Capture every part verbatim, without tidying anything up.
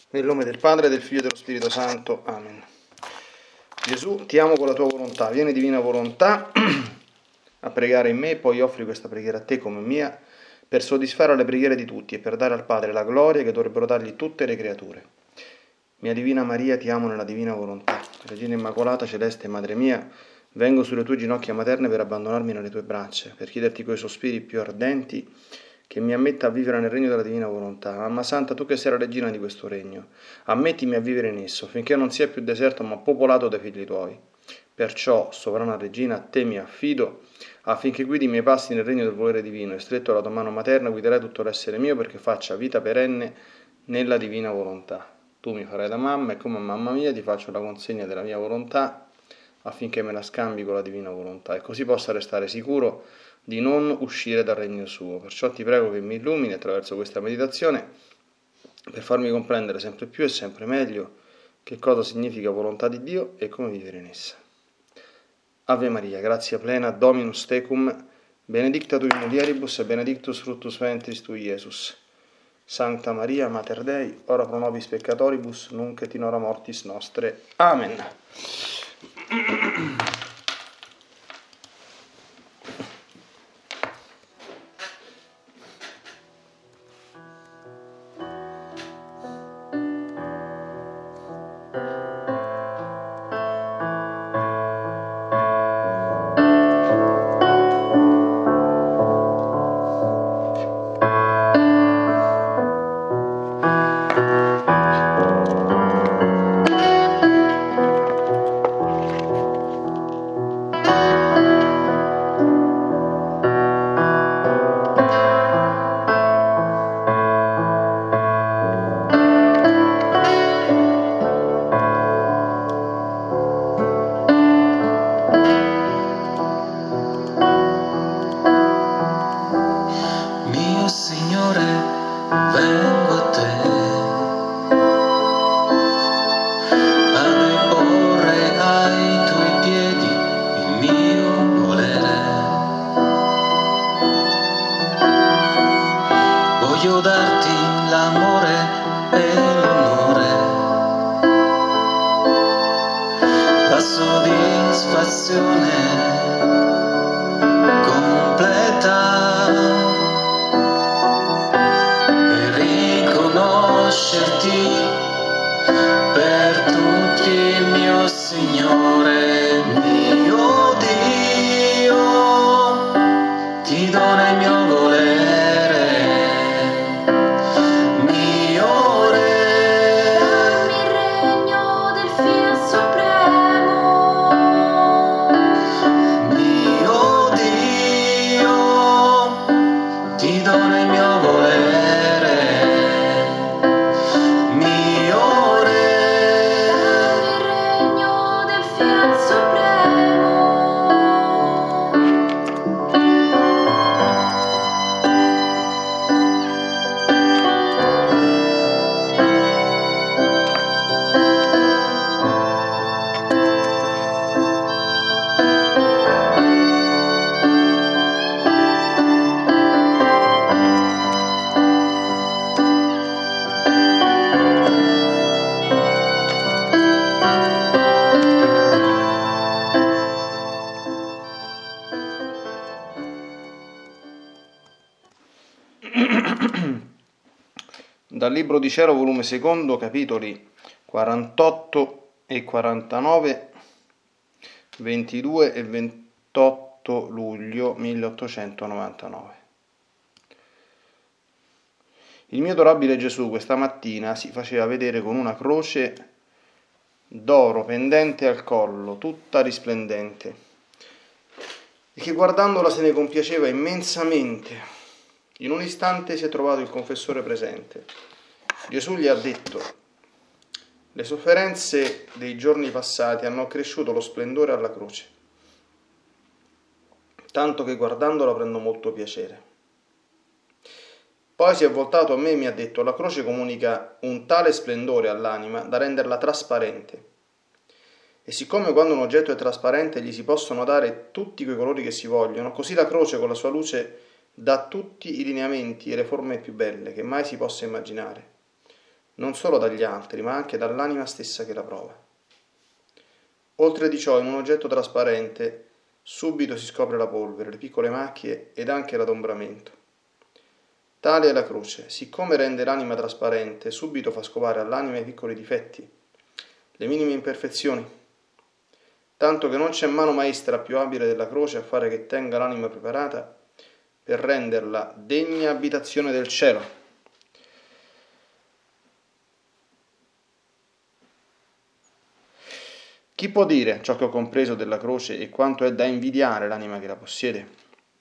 Nel nome del Padre, del Figlio e dello Spirito Santo. Amen. Gesù, ti amo con la tua volontà. Vieni, divina volontà, a pregare in me, e poi offri questa preghiera a te come mia, per soddisfare le preghiere di tutti e per dare al Padre la gloria che dovrebbero dargli tutte le creature. Mia Divina Maria, ti amo nella divina volontà. Regina Immacolata, celeste Madre mia, vengo sulle tue ginocchia materne per abbandonarmi nelle tue braccia, per chiederti coi sospiri più ardenti che mi ammetta a vivere nel regno della divina volontà. Mamma Santa, tu che sei la regina di questo regno, ammettimi a vivere in esso, finché non sia più deserto ma popolato dai figli tuoi. Perciò, sovrana regina, a te mi affido, affinché guidi i miei passi nel regno del volere divino, e stretto alla tua mano materna guiderai tutto l'essere mio perché faccia vita perenne nella divina volontà. Tu mi farai da mamma e come mamma mia ti faccio la consegna della mia volontà affinché me la scambi con la divina volontà e così possa restare sicuro di non uscire dal regno suo. Perciò ti prego che mi illumini attraverso questa meditazione per farmi comprendere sempre più e sempre meglio che cosa significa volontà di Dio e come vivere in essa. Ave Maria, grazia plena, Dominus tecum, benedicta tui mulieribus e benedictus fructus ventris tui, Iesus. Sancta Maria, Mater Dei, ora pro nobis peccatoribus, nunc et in hora mortis nostre. Amen. Voglio darti l'amore e l'onore, la soddisfazione completa e riconoscerti per tutti, mio Signore, mio Dio, ti dono il mio volere. Dal Libro di Cielo, volume secondo, capitoli quarantotto e quarantanove, ventidue e ventotto luglio milleottocentonovantanove. Il mio adorabile Gesù questa mattina si faceva vedere con una croce d'oro pendente al collo, tutta risplendente, e che guardandola se ne compiaceva immensamente. In un istante si è trovato il confessore presente. Gesù gli ha detto: le sofferenze dei giorni passati hanno accresciuto lo splendore alla croce, tanto che guardandola prendo molto piacere. Poi si è voltato a me e mi ha detto: la croce comunica un tale splendore all'anima da renderla trasparente. E siccome quando un oggetto è trasparente gli si possono dare tutti quei colori che si vogliono, così la croce con la sua luce dà tutti i lineamenti e le forme più belle che mai si possa immaginare. non solo dagli altri, ma anche dall'anima stessa che la prova. Oltre di ciò, in un oggetto trasparente, subito si scopre la polvere, le piccole macchie ed anche l'adombramento. Tale è la croce, siccome rende l'anima trasparente, subito fa scovare all'anima i piccoli difetti, le minime imperfezioni, tanto che non c'è mano maestra più abile della croce a fare che tenga l'anima preparata per renderla degna abitazione del cielo. Chi può dire ciò che ho compreso della croce e quanto è da invidiare l'anima che la possiede?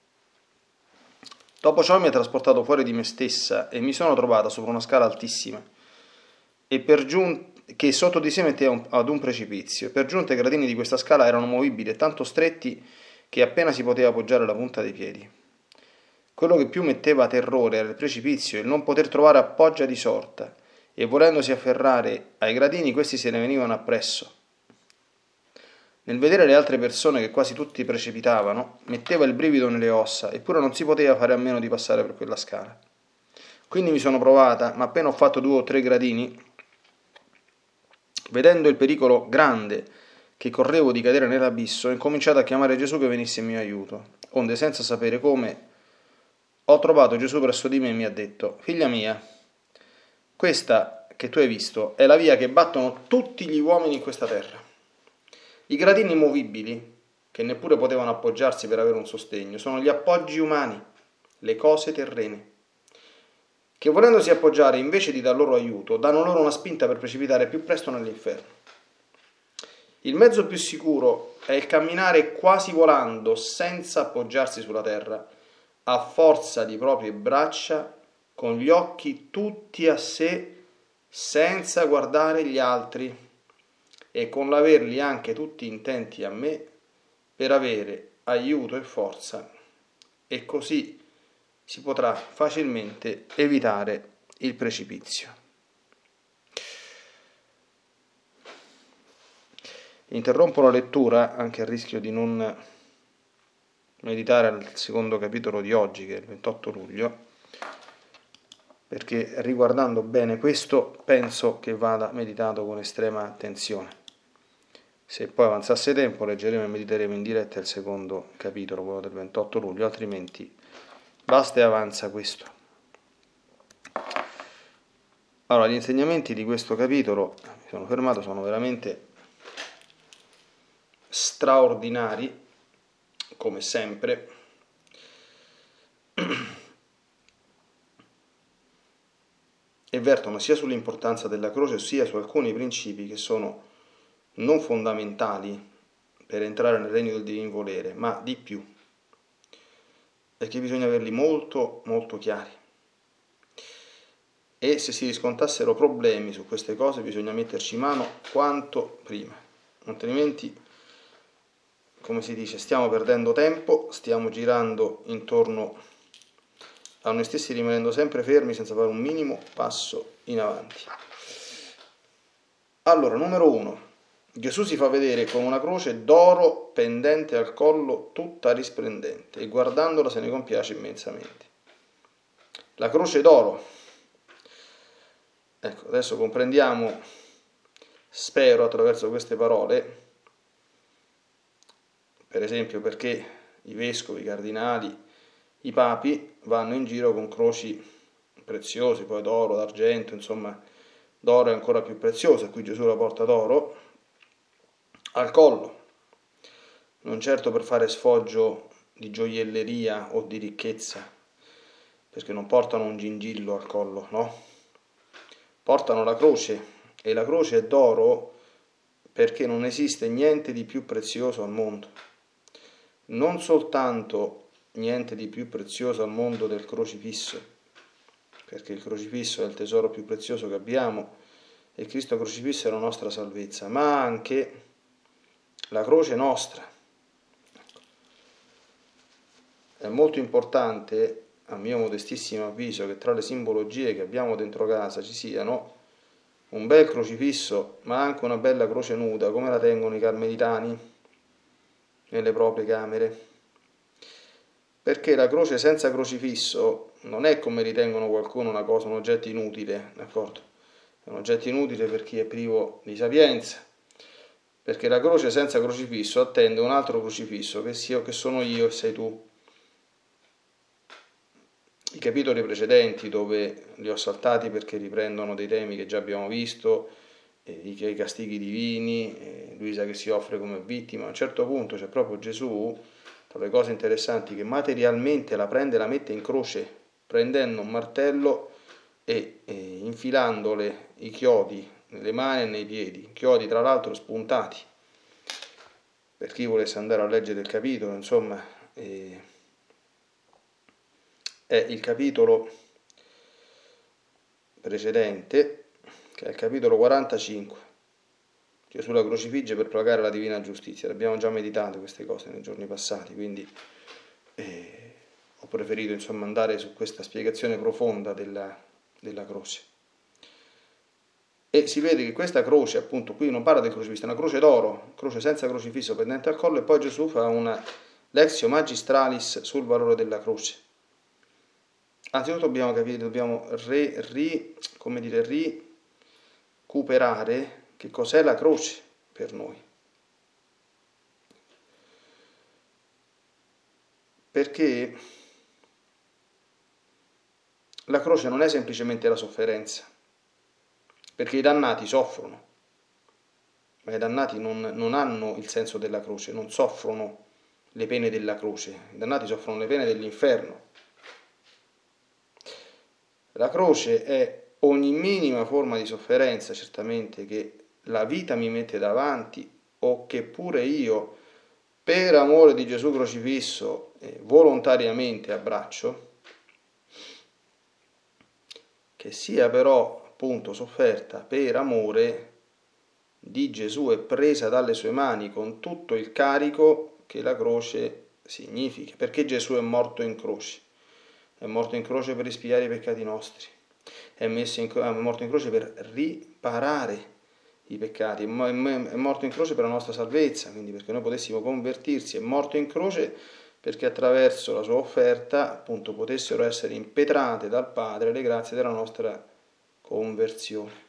Dopo ciò mi ha trasportato fuori di me stessa e mi sono trovata sopra una scala altissima e per giun- che sotto di sé metteva un- ad un precipizio. Per giunta i gradini di questa scala erano movibili e tanto stretti che appena si poteva appoggiare la punta dei piedi. Quello che più metteva terrore era il precipizio e il non poter trovare appoggia di sorta, e volendosi afferrare ai gradini questi se ne venivano appresso. Nel vedere le altre persone che quasi tutti precipitavano, metteva il brivido nelle ossa, eppure non si poteva fare a meno di passare per quella scala. Quindi mi sono provata, ma appena ho fatto due o tre gradini, vedendo il pericolo grande che correvo di cadere nell'abisso, ho incominciato a chiamare Gesù che venisse in mio aiuto, onde senza sapere come ho trovato Gesù presso di me e mi ha detto: figlia mia, questa che tu hai visto è la via che battono tutti gli uomini in questa terra. I gradini movibili, che neppure potevano appoggiarsi per avere un sostegno, sono gli appoggi umani, le cose terrene, che volendosi appoggiare invece di dar loro aiuto, danno loro una spinta per precipitare più presto nell'inferno. Il mezzo più sicuro è il camminare quasi volando, senza appoggiarsi sulla terra, a forza di proprie braccia, con gli occhi tutti a sé, senza guardare gli altri, e con l'averli anche tutti intenti a me, per avere aiuto e forza, e così si potrà facilmente evitare il precipizio. Interrompo la lettura, anche a rischio di non meditare al secondo capitolo di oggi, che è il ventotto luglio, perché riguardando bene questo penso che vada meditato con estrema attenzione. Se poi avanzasse tempo leggeremo e mediteremo in diretta il secondo capitolo, quello del ventotto luglio, altrimenti basta e avanza questo. Allora, gli insegnamenti di questo capitolo, mi sono fermato, sono veramente straordinari, come sempre, e vertono sia sull'importanza della croce sia su alcuni principi che sono non fondamentali per entrare nel regno del divino volere, ma di più, perché bisogna averli molto molto chiari, e se si riscontrassero problemi su queste cose bisogna metterci mano quanto prima, altrimenti, come si dice, stiamo perdendo tempo, stiamo girando intorno a noi stessi, rimanendo sempre fermi senza fare un minimo passo in avanti. Allora, numero uno, Gesù si fa vedere con una croce d'oro pendente al collo, tutta risplendente, e guardandola se ne compiace immensamente. La croce d'oro. Ecco, adesso comprendiamo, spero, attraverso queste parole, per esempio, perché i vescovi, i cardinali, i papi vanno in giro con croci preziose, poi d'oro, d'argento, insomma, d'oro è ancora più prezioso, e qui Gesù la porta d'oro al collo, non certo per fare sfoggio di gioielleria o di ricchezza, perché non portano un gingillo al collo, no? Portano la croce, e la croce è d'oro perché non esiste niente di più prezioso al mondo. Non soltanto niente di più prezioso al mondo del crocifisso, perché il crocifisso è il tesoro più prezioso che abbiamo e Cristo crocifisso è la nostra salvezza, ma anche la croce nostra. È molto importante, a mio modestissimo avviso, che tra le simbologie che abbiamo dentro casa ci siano un bel crocifisso, ma anche una bella croce nuda, come la tengono i carmelitani nelle proprie camere, perché la croce senza crocifisso non è, come ritengono qualcuno, una cosa, un oggetto inutile, d'accordo? è un oggetto inutile per chi è privo di sapienza, perché la croce senza crocifisso attende un altro crocifisso, che sia che sono io e sei tu. I capitoli precedenti, dove li ho saltati perché riprendono dei temi che già abbiamo visto, eh, i castighi divini, eh, Luisa che si offre come vittima, a un certo punto c'è proprio Gesù, tra le cose interessanti, che materialmente la prende e la mette in croce, prendendo un martello e, e infilandole i chiodi nelle mani e nei piedi, chiodi tra l'altro spuntati. Per chi volesse andare a leggere il capitolo, insomma, eh, è il capitolo precedente, che è il capitolo quarantacinque. Gesù la crocifigge per placare la divina giustizia. Abbiamo già meditato queste cose nei giorni passati, quindi eh, ho preferito insomma andare su questa spiegazione profonda della, della croce. E si vede che questa croce, appunto, qui non parla del crocifisso, è una croce d'oro, croce senza crocifisso pendente al collo, e poi Gesù fa una lexio magistralis sul valore della croce. Anzitutto dobbiamo capire, dobbiamo re, ri, come dire, recuperare che cos'è la croce per noi. Perché la croce non è semplicemente la sofferenza, perché i dannati soffrono, ma i dannati non, non hanno il senso della croce, non soffrono le pene della croce, i dannati soffrono le pene dell'inferno. La croce è ogni minima forma di sofferenza, certamente, che la vita mi mette davanti o che pure io, per amore di Gesù crocifisso, eh, volontariamente abbraccio, che sia però appunto sofferta per amore di Gesù e presa dalle sue mani con tutto il carico che la croce significa, perché Gesù è morto in croce. È morto in croce per espiare i peccati nostri, è, messo in, è morto in croce per riparare i peccati, è morto in croce per la nostra salvezza, quindi perché noi potessimo convertirsi, è morto in croce perché attraverso la sua offerta appunto potessero essere impetrate dal Padre le grazie della nostra conversione.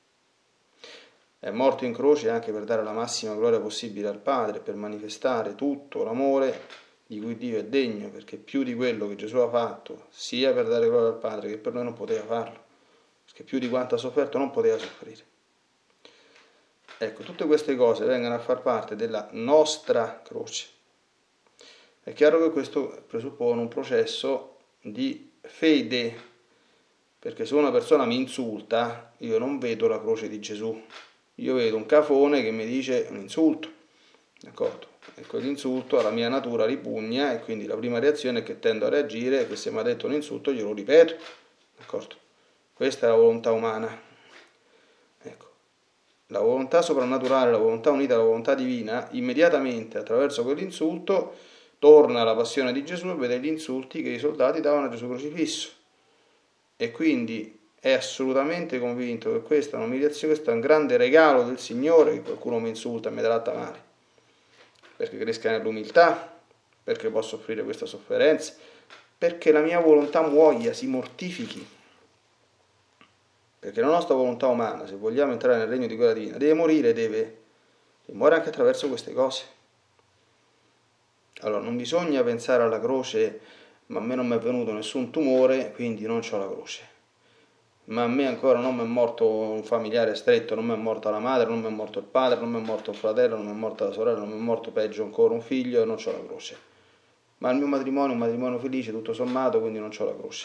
È morto in croce anche per dare la massima gloria possibile al Padre, per manifestare tutto l'amore di cui Dio è degno, perché più di quello che Gesù ha fatto, sia per dare gloria al Padre che per noi non poteva farlo, perché più di quanto ha sofferto non poteva soffrire. Ecco, tutte queste cose vengono a far parte della nostra croce. È chiaro che questo presuppone un processo di fede, perché se una persona mi insulta, io non vedo la croce di Gesù, io vedo un cafone che mi dice un insulto, d'accordo? E quell'insulto alla mia natura ripugna e quindi la prima reazione è che tendo a reagire, che se mi ha detto un insulto glielo ripeto, d'accordo? Questa è la volontà umana. Ecco, la volontà soprannaturale, la volontà unita alla volontà divina, immediatamente attraverso quell'insulto torna alla passione di Gesù e vede gli insulti che i soldati davano a Gesù crocifisso. E quindi è assolutamente convinto che questa è un'umiliazione, questo è un grande regalo del Signore, che qualcuno mi insulta e mi tratta male, perché cresca nell'umiltà, perché posso offrire questa sofferenza, perché la mia volontà muoia, si mortifichi. Perché la nostra volontà umana, se vogliamo entrare nel regno di quella divina, deve morire, deve e muore anche attraverso queste cose. Allora, non bisogna pensare alla croce, ma a me non mi è venuto nessun tumore, quindi non c'ho la croce. Ma a me ancora non mi è morto un familiare stretto, non mi è morta la madre, non mi è morto il padre, non mi è morto il fratello, non mi è morta la sorella, non mi è morto peggio ancora un figlio e non c'ho la croce. Ma il mio matrimonio è un matrimonio felice, tutto sommato, quindi non c'ho la croce.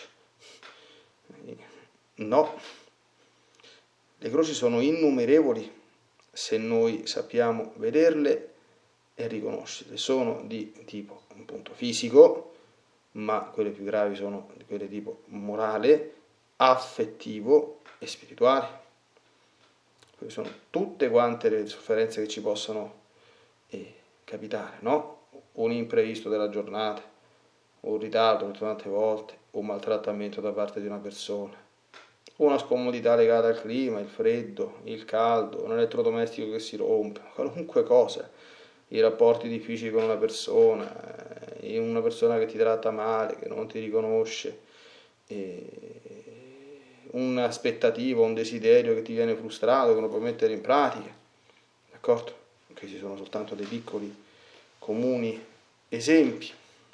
No. Le croci sono innumerevoli se noi sappiamo vederle e riconoscerle. Sono di tipo appunto fisico, ma quelle più gravi sono quelle di tipo morale, affettivo e spirituale. Queste sono tutte quante le sofferenze che ci possono eh, capitare, no? Un imprevisto della giornata, un ritardo tante volte, un maltrattamento da parte di una persona, una scomodità legata al clima, il freddo, il caldo, un elettrodomestico che si rompe, qualunque cosa, i rapporti difficili con una persona, una persona che ti tratta male, che non ti riconosce, un'aspettativa, un desiderio che ti viene frustrato, che non puoi mettere in pratica, d'accordo? Questi sono soltanto dei piccoli, comuni esempi.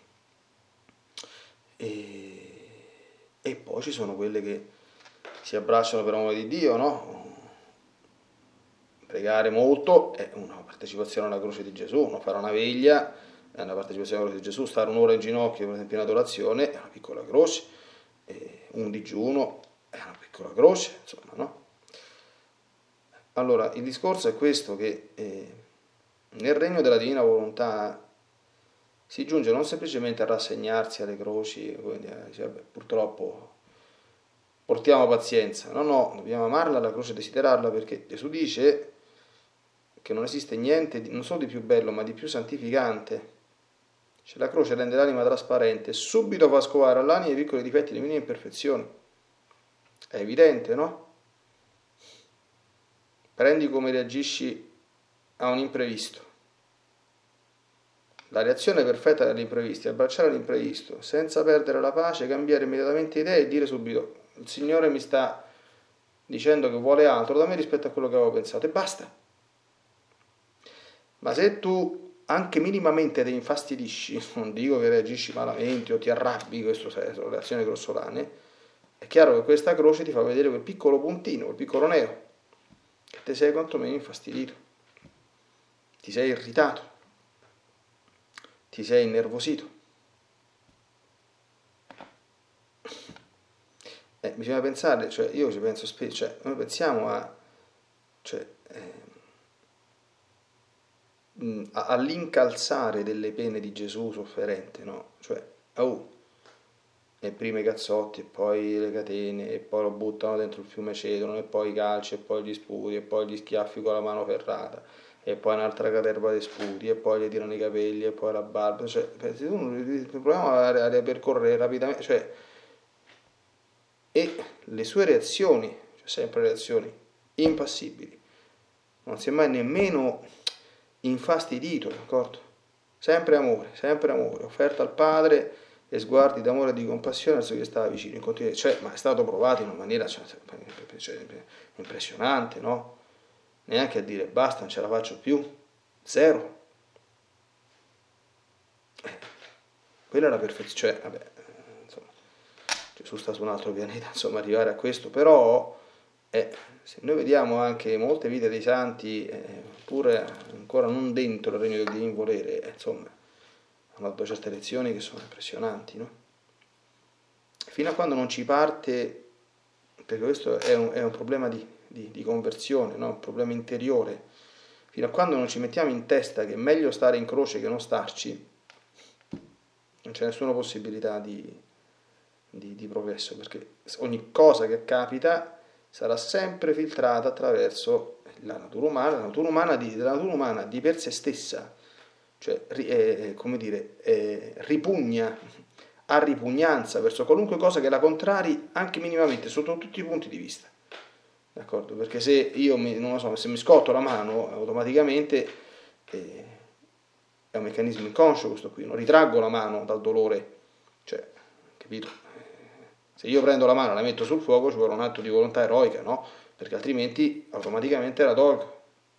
E, e poi ci sono quelle che si abbracciano per amore di Dio, no? Pregare molto è una partecipazione alla croce di Gesù, no? Fare una veglia è una partecipazione alla croce di Gesù, stare un'ora in ginocchio per esempio in adorazione è una piccola croce, e un digiuno è una piccola croce, insomma, no? Allora, il discorso è questo, che eh, nel regno della divina volontà si giunge non semplicemente a rassegnarsi alle croci, quindi a dire, vabbè, purtroppo portiamo pazienza, no, no, dobbiamo amarla la croce, desiderarla, perché Gesù dice che non esiste niente, non solo di più bello, ma di più santificante. Cioè, la croce rende l'anima trasparente, subito fa scovare all'anima i piccoli difetti, le minime imperfezioni. È evidente, no? Prendi come reagisci a un imprevisto. La reazione perfetta agli imprevisti è abbracciare l'imprevisto, senza perdere la pace, cambiare immediatamente idea e dire subito: il Signore mi sta dicendo che vuole altro da me rispetto a quello che avevo pensato, e basta. Ma se tu anche minimamente ti infastidisci, non dico che reagisci malamente o ti arrabbi, queste sono reazioni grossolane, è chiaro che questa croce ti fa vedere quel piccolo puntino, quel piccolo nero, che ti sei quantomeno infastidito, ti sei irritato, ti sei innervosito. Eh, bisogna pensare, cioè io ci penso spesso, cioè noi pensiamo a, cioè, eh, all'incalzare delle pene di Gesù sofferente, no? Cioè, oh, e prima i cazzotti, e poi le catene, e poi lo buttano dentro il fiume Cedrono, e poi i calci, e poi gli sputi, e poi gli schiaffi con la mano ferrata, e poi un'altra caterva di sputi, e poi gli tirano i capelli, e poi la barba, cioè, proviamo a ripercorrere rapidamente, cioè, e le sue reazioni, cioè sempre reazioni impassibili, non si è mai nemmeno infastidito, d'accordo? Sempre amore, sempre amore, offerta al Padre e sguardi d'amore e di compassione verso chi stava vicino, in continuità, cioè, ma è stato provato in una maniera, cioè, cioè, impressionante, no? Neanche a dire basta, non ce la faccio più, zero. Eh, quella è la perfezione, cioè, vabbè, insomma, Gesù sta su un altro pianeta, insomma, arrivare a questo, però eh, se noi vediamo anche molte vite dei santi, eh, pure ancora non dentro il regno del divino volere, eh, insomma, hanno dato certe lezioni che sono impressionanti, no? Fino a quando non ci parte, perché questo è un, è un problema di, di, di conversione, no? Un problema interiore, fino a quando non ci mettiamo in testa che è meglio stare in croce che non starci, non c'è nessuna possibilità di, di, di progresso, perché ogni cosa che capita sarà sempre filtrata attraverso la natura umana, la natura umana di, la natura umana di per sé stessa, cioè eh, come dire, eh, ripugna, ha ripugnanza verso qualunque cosa che la contrari anche minimamente sotto tutti i punti di vista, d'accordo? Perché se io mi, non lo so, se mi scotto la mano automaticamente eh, è un meccanismo inconscio questo qui, non ritraggo la mano dal dolore, cioè, capito? Se io prendo la mano e la metto sul fuoco ci vuole un atto di volontà eroica, no? Perché altrimenti automaticamente la tolgo.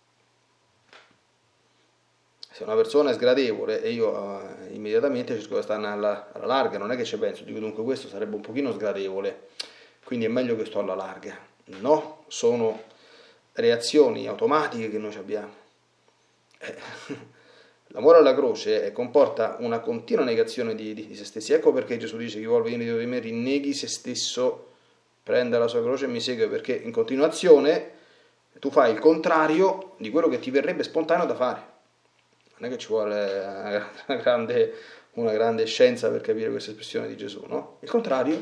Se una persona è sgradevole e io uh, immediatamente cerco di stare alla, alla larga, non è che ci penso, dico dunque questo sarebbe un pochino sgradevole, quindi è meglio che sto alla larga. No, sono reazioni automatiche che noi abbiamo. Eh, l'amore alla croce eh, comporta una continua negazione di, di, di se stessi. Ecco perché Gesù dice: chi vuole venire dietro di me rinneghi se stesso, prenda la sua croce e mi segue, perché in continuazione tu fai il contrario di quello che ti verrebbe spontaneo da fare. Non è che ci vuole una grande, una grande scienza per capire questa espressione di Gesù, no? Il contrario.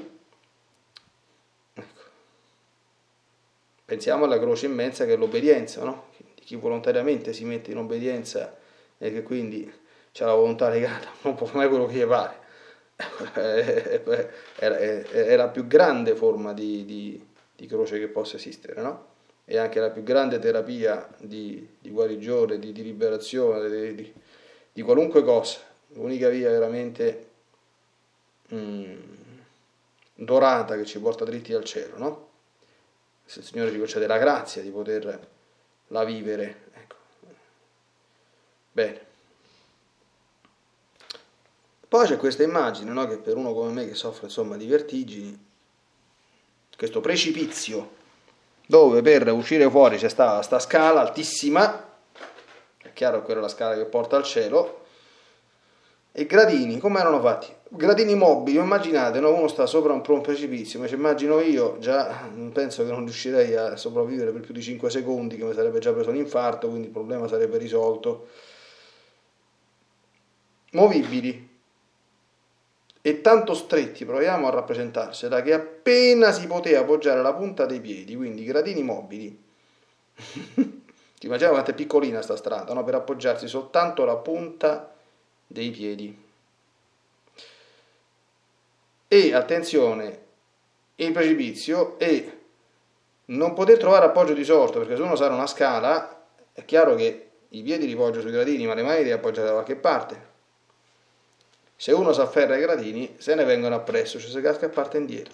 Ecco. Pensiamo alla croce immensa che è l'obbedienza, no? Di chi volontariamente si mette in obbedienza e che quindi c'ha la volontà legata, non può fare quello che gli pare. È la più grande forma di, di, di croce che possa esistere, no? È anche la più grande terapia di, di guarigione, di, di liberazione, di, di, di qualunque cosa. L'unica via veramente mm, dorata che ci porta dritti al cielo, no? se il Signore ci concede la grazia di poterla vivere. Ecco. Bene. Poi c'è questa immagine, no, che per uno come me che soffre insomma di vertigini, questo precipizio dove per uscire fuori c'è sta, sta scala altissima, è chiaro che quella è la scala che porta al cielo, e gradini, come erano fatti? Gradini mobili, immaginate, no? Uno sta sopra un, un precipizio, ma ci immagino io, già penso che non riuscirei a sopravvivere per più di cinque secondi, che mi sarebbe già preso l'infarto, quindi il problema sarebbe risolto. Movibili e tanto stretti, proviamo a rappresentarsela, che appena si poteva appoggiare la punta dei piedi, quindi gradini mobili. Ti immaginate quanto è piccolina sta strada, no? Per appoggiarsi soltanto la punta dei piedi. E attenzione, il precipizio e non poter trovare appoggio di sorto, perché se uno sa una scala è chiaro che i piedi li poggia sui gradini, ma le mani devi appoggiare da qualche parte. Se uno si afferra ai gradini, se ne vengono appresso, cioè si casca e parte indietro.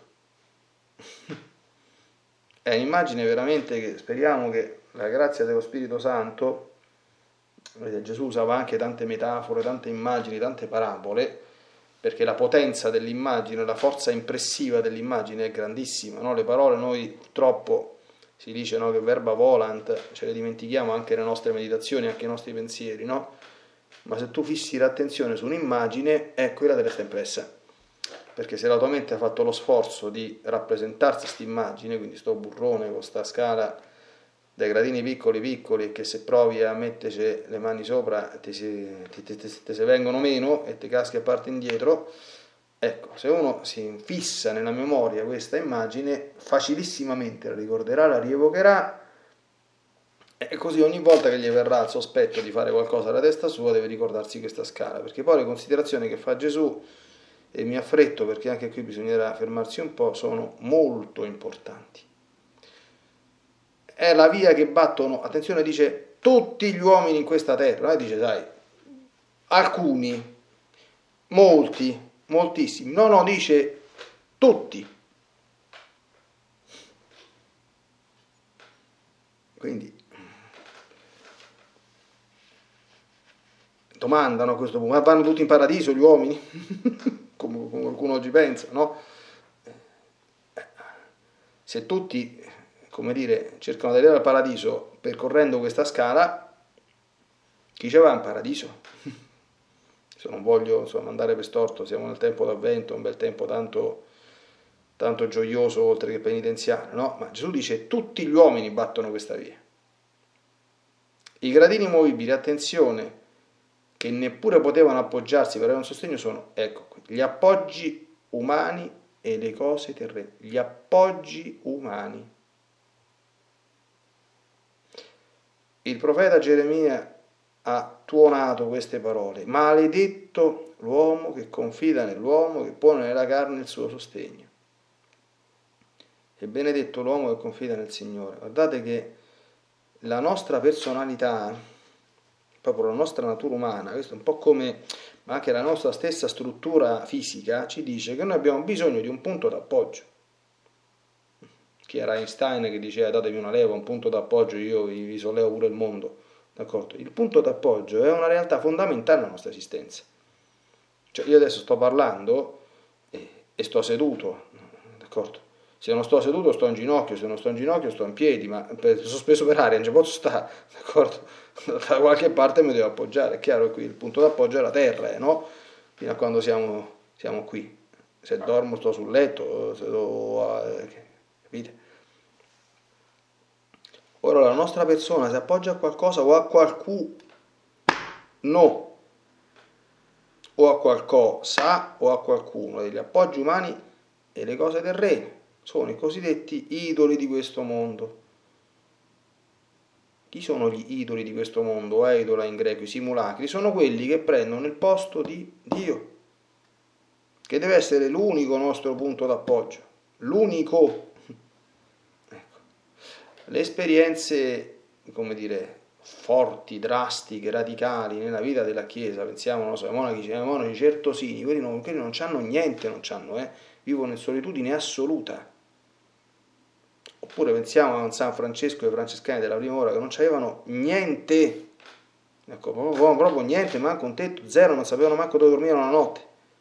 È un'immagine veramente che speriamo che la grazia dello Spirito Santo, vedete, Gesù usava anche tante metafore, tante immagini, tante parabole, perché la potenza dell'immagine, la forza impressiva dell'immagine è grandissima, no? Le parole noi purtroppo si dice, no, che verba volant, ce le dimentichiamo anche nelle nostre meditazioni, anche nei nostri pensieri, no? Ma se tu fissi l'attenzione su un'immagine, è quella deve essere impressa, perché se la tua mente ha fatto lo sforzo di rappresentarsi questa immagine, quindi sto burrone con sta scala dai gradini piccoli piccoli, che se provi a metterci le mani sopra ti si, ti, ti, ti, ti si vengono meno e ti caschi a parte indietro, ecco, se uno si fissa nella memoria questa immagine, facilissimamente la ricorderà, la rievocherà, e così ogni volta che gli verrà il sospetto di fare qualcosa alla testa sua deve ricordarsi questa scala, perché poi le considerazioni che fa Gesù, e mi affretto perché anche qui bisognerà fermarsi un po', sono molto importanti. È la via che battono, attenzione, dice tutti gli uomini in questa terra, eh, dice sai, alcuni, molti, moltissimi, no no, dice tutti. Quindi domandano a questo punto, ma vanno tutti in paradiso gli uomini? come, come qualcuno oggi pensa, no? Se tutti, come dire, cercano di arrivare al paradiso percorrendo questa scala, chi ci va in paradiso? Se non voglio insomma andare per storto, siamo nel tempo d'avvento, un bel tempo tanto, tanto gioioso oltre che penitenziale, no? Ma Gesù dice tutti gli uomini battono questa via. I gradini movibili, attenzione, che neppure potevano appoggiarsi per avere un sostegno, sono, ecco qui, gli appoggi umani e le cose terrene. Gli appoggi umani. Il profeta Geremia ha tuonato queste parole: maledetto l'uomo che confida nell'uomo, che pone nella carne il suo sostegno, e benedetto l'uomo che confida nel Signore. Guardate che la nostra personalità, proprio la nostra natura umana, questo è un po' come ma anche la nostra stessa struttura fisica, ci dice che noi abbiamo bisogno di un punto d'appoggio. Chi era Einstein che diceva datevi una leva, un punto d'appoggio, io vi, vi sollevo pure il mondo, d'accordo? Il punto d'appoggio è una realtà fondamentale nella nostra esistenza. Cioè io adesso sto parlando e, e sto seduto, d'accordo? Se non sto seduto sto in ginocchio, se non sto in ginocchio sto in piedi, ma per, sospeso per aria, non ci posso stare, d'accordo? Da qualche parte mi devo appoggiare, è chiaro, qui il punto d'appoggio è la terra, eh, no? Fino a quando siamo, siamo qui. Se dormo sto sul letto, se devo, eh, capite? Ora la nostra persona si appoggia a qualcosa o a qualcuno, no, o a qualcosa o a qualcuno. Gli appoggi umani e le cose terrene sono i cosiddetti idoli di questo mondo. Chi sono gli idoli di questo mondo? Eidola in greco, i simulacri, sono quelli che prendono il posto di Dio, che deve essere l'unico nostro punto d'appoggio, l'unico. Ecco. Le esperienze, come dire, forti, drastiche, radicali nella vita della Chiesa, pensiamo, non so, ai monaci, ai monaci certosini, quelli non, quelli non c'hanno niente, non c'hanno, eh, vivono in solitudine assoluta. Oppure pensiamo a San Francesco e ai francescani della prima ora che non avevano niente, ecco, proprio, proprio niente, manco un tetto, zero, non sapevano manco dove dormivano la notte.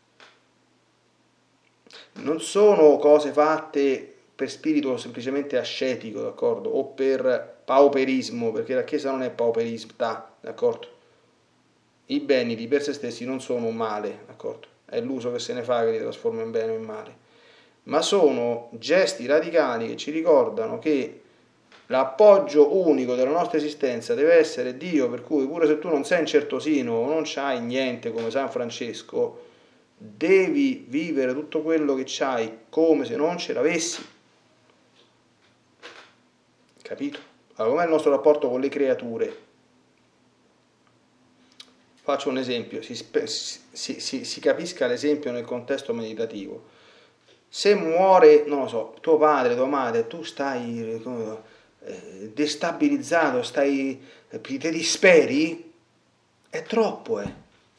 Non sono cose fatte per spirito semplicemente ascetico, d'accordo? O per pauperismo, perché la Chiesa non è pauperismo, d'accordo? I beni di per se stessi non sono un male, d'accordo? È l'uso che se ne fa che li trasforma in bene o in male. Ma sono gesti radicali che ci ricordano che l'appoggio unico della nostra esistenza deve essere Dio, per cui pure se tu non sei un certosino o non c'hai niente come San Francesco, devi vivere tutto quello che c'hai come se non ce l'avessi. Capito? Allora, com'è il nostro rapporto con le creature? Faccio un esempio, si, si, si, si capisca l'esempio nel contesto meditativo. Se muore, non lo so, tuo padre, tua madre, tu stai come, eh, destabilizzato, stai, eh, ti disperi, è troppo, eh.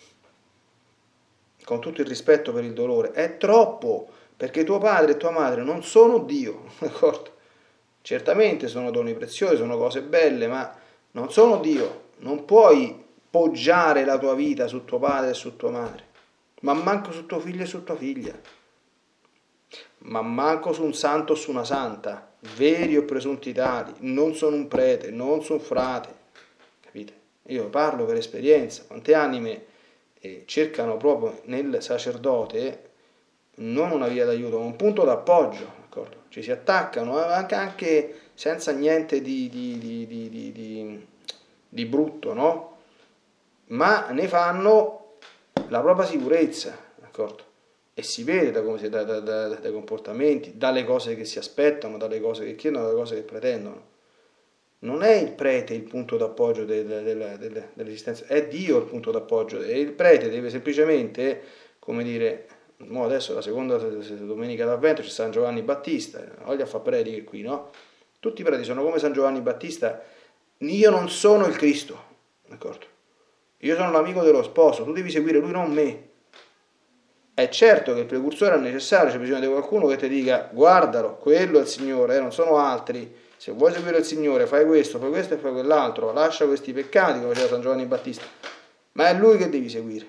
Con tutto il rispetto per il dolore, è troppo, perché tuo padre e tua madre non sono Dio, d'accordo? Certamente sono doni preziosi, sono cose belle, ma non sono Dio. Non puoi poggiare la tua vita su tuo padre e su tua madre, ma manco su tuo figlio e su tua figlia, ma manco su un santo o su una santa, veri o presunti tali. Non sono un prete, non sono un frate, capite? Io parlo per esperienza. Quante anime eh, cercano proprio nel sacerdote non una via d'aiuto, ma un punto d'appoggio, d'accordo? Ci si attaccano anche, anche senza niente di, di, di, di, di, di, di brutto, no? Ma ne fanno la propria sicurezza, d'accordo? E si vede da come si, da, da, da, dai comportamenti, dalle cose che si aspettano, dalle cose che chiedono, dalle cose che pretendono. Non è il prete il punto d'appoggio de, de, de, de, de, dell'esistenza, è Dio il punto d'appoggio. E il prete deve semplicemente, come dire, mo adesso la seconda domenica d'Avvento c'è San Giovanni Battista, voglia fa prediche qui, no? Tutti i preti sono come San Giovanni Battista. Io non sono il Cristo, d'accordo? Io sono l'amico dello sposo, tu devi seguire lui, non me. È certo che il precursore è necessario, c'è bisogno di qualcuno che ti dica guardalo, quello è il Signore, eh, non sono altri. Se vuoi seguire il Signore fai questo, fai questo e fai quell'altro, lascia questi peccati come faceva San Giovanni Battista, ma è lui che devi seguire.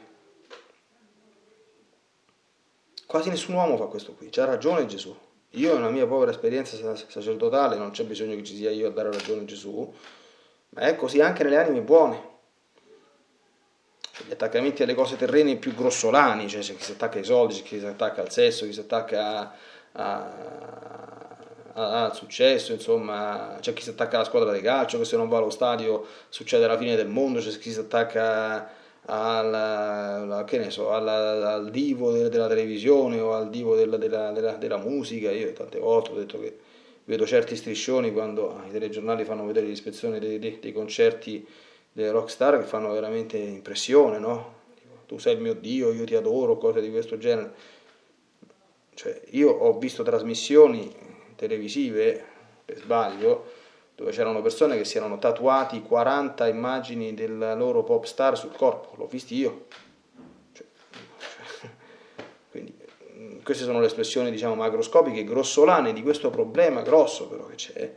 Quasi nessun uomo fa questo qui, c'ha ragione Gesù. Io nella mia povera esperienza sacerdotale non c'è bisogno che ci sia io a dare ragione a Gesù, ma è così anche nelle anime buone. Gli attaccamenti alle cose terrene più grossolani, cioè c'è chi si attacca ai soldi, c'è chi si attacca al sesso, chi si attacca a, a, al successo, insomma, c'è chi si attacca alla squadra di calcio, che se non va allo stadio succede la fine del mondo, c'è chi si attacca al, che ne so, alla, al divo della televisione o al divo della, della, della, della musica. Io tante volte ho detto che vedo certi striscioni quando i telegiornali fanno vedere l'ispezione dei, dei, dei concerti delle rockstar che fanno veramente impressione, no? Tu sei il mio Dio, io ti adoro, cose di questo genere. Cioè, io ho visto trasmissioni televisive, per sbaglio, dove c'erano persone che si erano tatuati quaranta immagini della loro pop star sul corpo, l'ho visti io. Cioè, cioè, quindi queste sono le espressioni, diciamo, macroscopiche, grossolane di questo problema grosso però che c'è.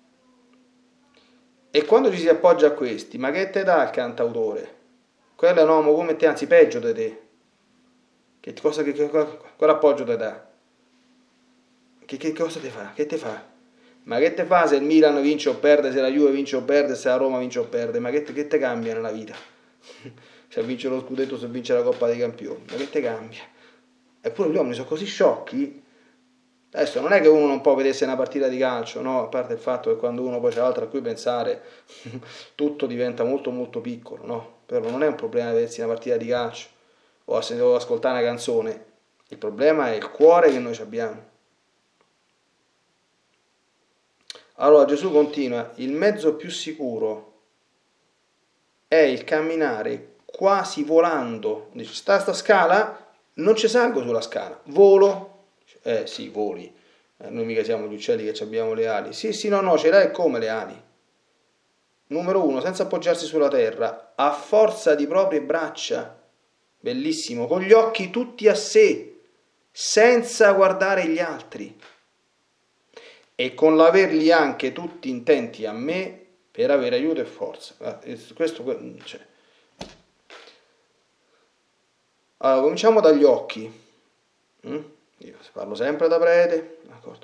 E quando ci si appoggia a questi, ma che te dà il cantautore? Quello è un uomo come te, anzi peggio di te. Che cosa, che, che, quale appoggio te dà? Che, che cosa te fa? Che te fa? Ma che te fa se il Milan vince o perde, se la Juve vince o perde, se la Roma vince o perde? Ma che te, che te cambia nella vita? Se vince lo scudetto, se vince la Coppa dei Campioni? Ma che te cambia? Eppure gli uomini sono così sciocchi. Adesso non è che uno non può vedersi una partita di calcio, no? A parte il fatto che quando uno poi c'è altro a cui pensare tutto diventa molto molto piccolo, no? Però non è un problema vedersi una partita di calcio o, a, o ascoltare una canzone, il problema è il cuore che noi abbiamo. Allora Gesù continua, il mezzo più sicuro è il camminare quasi volando. Dice, sta sta scala, non ci salgo sulla scala, volo. Eh sì, voli, eh, noi mica siamo gli uccelli che abbiamo le ali. Sì, sì, no, no, ce l'hai come le ali. Numero uno, senza appoggiarsi sulla terra, a forza di proprie braccia, bellissimo, con gli occhi tutti a sé, senza guardare gli altri. e con l'averli anche tutti intenti a me per avere aiuto e forza. Questo, cioè. Allora, cominciamo dagli occhi. Mm? Io parlo sempre da prete, d'accordo?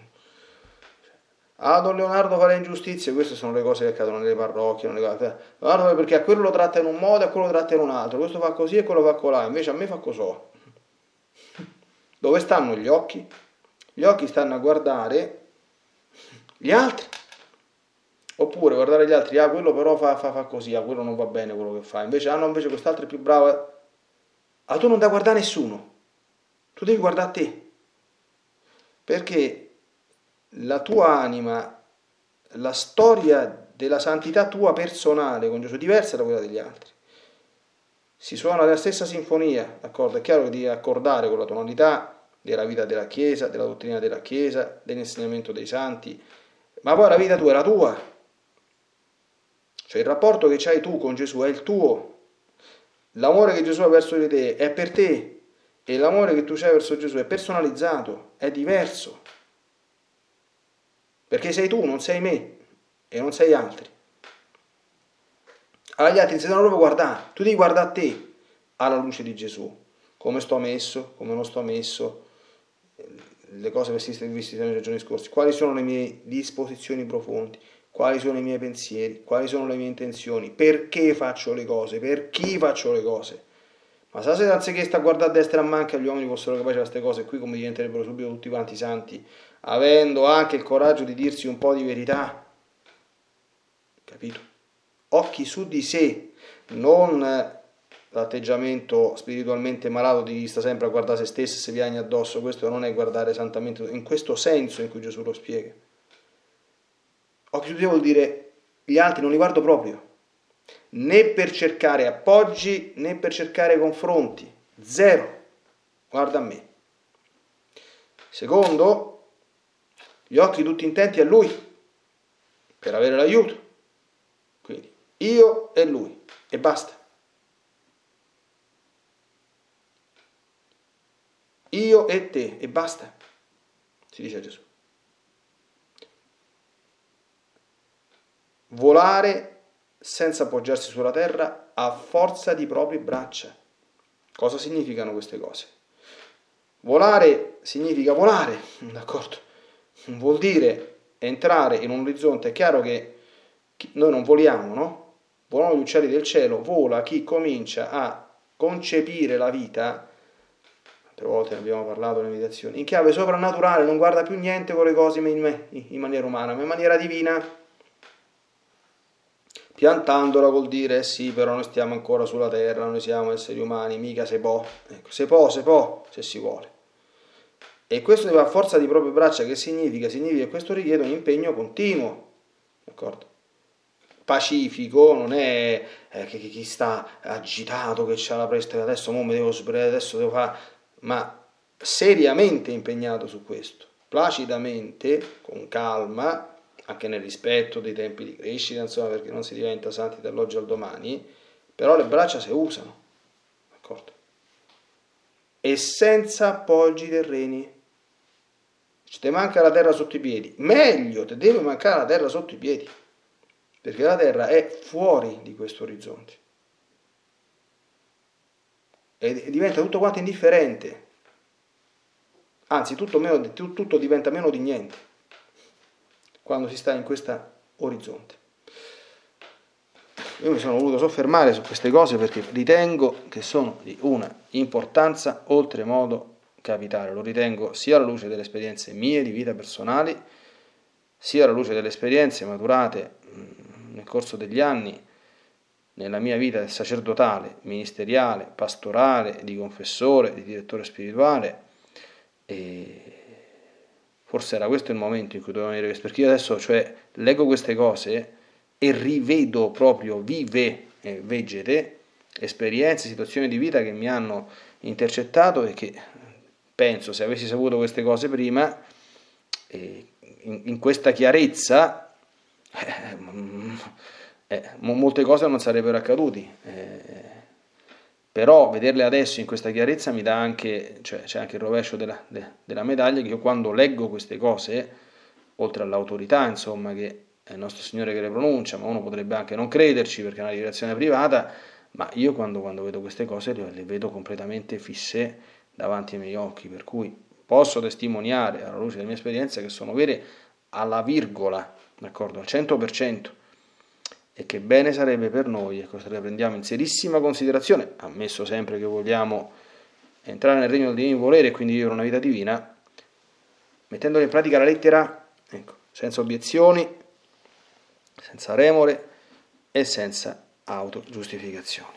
Ah, Don Leonardo fa le ingiustizie, queste sono le cose che accadono nelle parrocchie, non le cose. Leonardo perché a quello lo tratta in un modo e a quello lo tratta in un altro, questo fa così e quello fa colà, invece a me fa così. Dove stanno gli occhi? Gli occhi stanno a guardare gli altri, oppure guardare gli altri, ah quello però fa, fa, fa così, ah quello non va bene quello che fa, invece ah no, invece quest'altro è più bravo. Ah, tu non devi guardare nessuno, tu devi guardare a te, perché la tua anima, la storia della santità tua personale con Gesù è diversa da quella degli altri. Si suona la stessa sinfonia, d'accordo? È chiaro che devi accordare con la tonalità della vita della Chiesa, della dottrina della Chiesa, dell'insegnamento dei santi, ma poi la vita tua è la tua. Cioè il rapporto che hai tu con Gesù è il tuo. L'amore che Gesù ha verso di te è per te e l'amore che tu hai verso Gesù è personalizzato, è diverso. Perché sei tu, non sei me e non sei altri. Allora gli altri si devono proprio guardare, tu devi guardare a te alla luce di Gesù, come sto messo, come non sto messo, le cose viste nei giorni scorsi, quali sono le mie disposizioni profonde, quali sono i miei pensieri, quali sono le mie intenzioni, perché faccio le cose, per chi faccio le cose. Ma sa se anziché sta a guardare a destra e a manca gli uomini fossero capaci di queste cose qui, come diventerebbero subito tutti quanti santi, avendo anche il coraggio di dirsi un po' di verità, capito? Occhi su di sé, non l'atteggiamento spiritualmente malato di chi sta sempre a guardare se stesso e si piagne addosso. Questo non è guardare santamente in questo senso in cui Gesù lo spiega. Occhi su di sé vuol dire gli altri non li guardo proprio, né per cercare appoggi né per cercare confronti, zero, guarda a me. Secondo, gli occhi tutti intenti a Lui per avere l'aiuto, quindi io e Lui e basta. Io e te e basta, si dice a Gesù. Volare senza appoggiarsi sulla terra a forza di proprie braccia. Cosa significano queste cose? Volare significa volare, d'accordo? Vuol dire entrare in un orizzonte. È chiaro che noi non voliamo, no? Volano gli uccelli del cielo, vola chi comincia a concepire la vita, altre volte ne abbiamo parlato nelle meditazioni, in chiave soprannaturale, non guarda più niente con le cose in maniera umana, ma in maniera divina. Piantandola vuol dire, eh sì, però noi stiamo ancora sulla terra, noi siamo esseri umani, mica se può, ecco, se può, se può, se si vuole. E questo deve a forza di proprie braccia, che significa? Significa che questo richiede un impegno continuo, d'accordo? Pacifico, non è eh, che chi sta agitato, che c'ha la presta, adesso mo mi devo sbrigare, adesso devo fare, ma seriamente impegnato su questo, placidamente, con calma, anche nel rispetto dei tempi di crescita, insomma, perché non si diventa santi dall'oggi al domani, però le braccia si usano, d'accordo? E senza appoggi terreni. Se ti manca la terra sotto i piedi, meglio, ti deve mancare la terra sotto i piedi, perché la terra è fuori di questo orizzonte e diventa tutto quanto indifferente, anzi tutto, meno, tutto diventa meno di niente quando si sta in questo orizzonte. Io mi sono voluto soffermare su queste cose perché ritengo che sono di una importanza oltremodo capitale. Lo ritengo sia alla luce delle esperienze mie di vita personali, sia alla luce delle esperienze maturate nel corso degli anni nella mia vita sacerdotale, ministeriale, pastorale, di confessore, di direttore spirituale. E forse era questo il momento in cui dovevo venire questo, perché io adesso cioè leggo queste cose e rivedo proprio vive e vegete esperienze, situazioni di vita che mi hanno intercettato e che penso, se avessi saputo queste cose prima, eh, in, in questa chiarezza eh, eh, molte cose non sarebbero accadute, eh, però vederle adesso in questa chiarezza mi dà anche, cioè c'è anche il rovescio della, de, della medaglia, che io quando leggo queste cose oltre all'autorità, insomma, che è il nostro Signore che le pronuncia, ma uno potrebbe anche non crederci perché è una rivelazione privata, ma io quando, quando vedo queste cose le, le vedo completamente fisse davanti ai miei occhi, per cui posso testimoniare alla luce delle mie esperienze che sono vere alla virgola, d'accordo, al cento per cento, e che bene sarebbe per noi, e cosa le prendiamo in serissima considerazione, ammesso sempre che vogliamo entrare nel regno del divino volere e quindi vivere una vita divina, mettendo in pratica la lettera, ecco, senza obiezioni, senza remore e senza autogiustificazioni.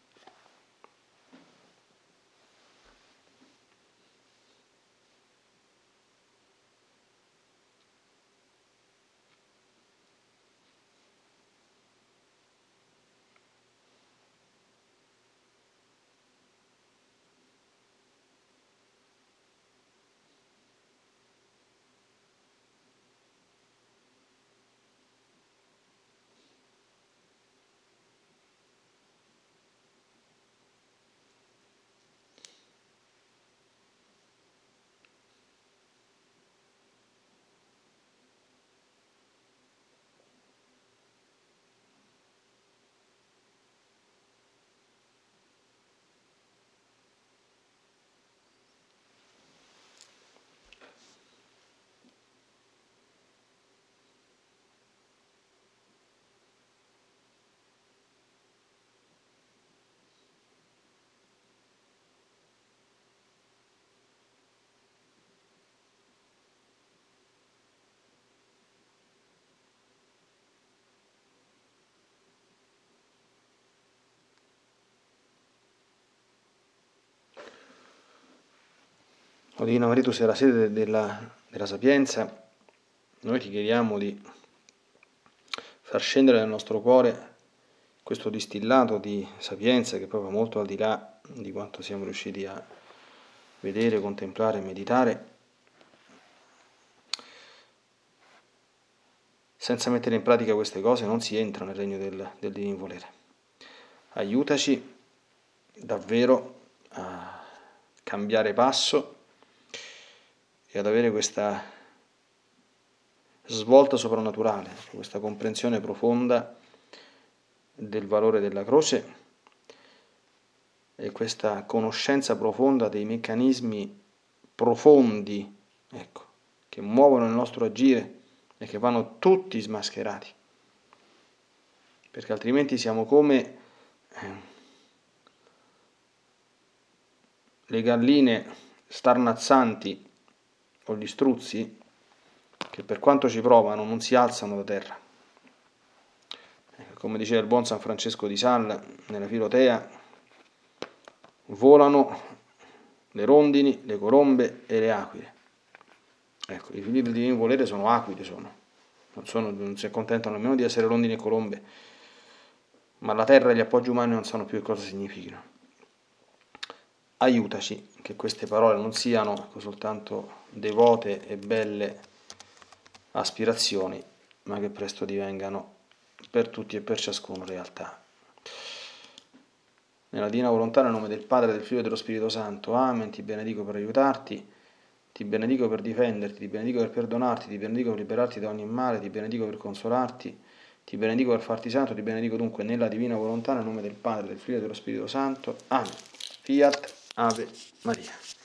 O Divino Marito, sia la sede della, della sapienza, noi ti chiediamo di far scendere nel nostro cuore questo distillato di sapienza che è proprio molto al di là di quanto siamo riusciti a vedere, contemplare e meditare, senza mettere in pratica queste cose non si entra nel regno del, del divino volere. Aiutaci davvero a cambiare passo e ad avere questa svolta soprannaturale, questa comprensione profonda del valore della croce e questa conoscenza profonda dei meccanismi profondi, ecco, che muovono il nostro agire e che vanno tutti smascherati, perché altrimenti siamo come eh, le galline starnazzanti o gli struzzi che per quanto ci provano non si alzano da terra. Come diceva il buon San Francesco di Sales nella Filotea, volano le rondini, le colombe e le aquile. Ecco, i figli del divino volere sono aquile, sono. Non, sono, non si accontentano nemmeno di essere rondini e colombe, ma la terra e gli appoggi umani non sanno più che cosa significano. Aiutaci che queste parole non siano soltanto devote e belle aspirazioni, ma che presto divengano per tutti e per ciascuno realtà. Nella divina volontà, nel nome del Padre, del Figlio e dello Spirito Santo. Amen. Ti benedico per aiutarti, ti benedico per difenderti, ti benedico per perdonarti, ti benedico per liberarti da ogni male, ti benedico per consolarti, ti benedico per farti santo, ti benedico dunque nella divina volontà, nel nome del Padre, del Figlio e dello Spirito Santo. Amen. Fiat Ave Maria.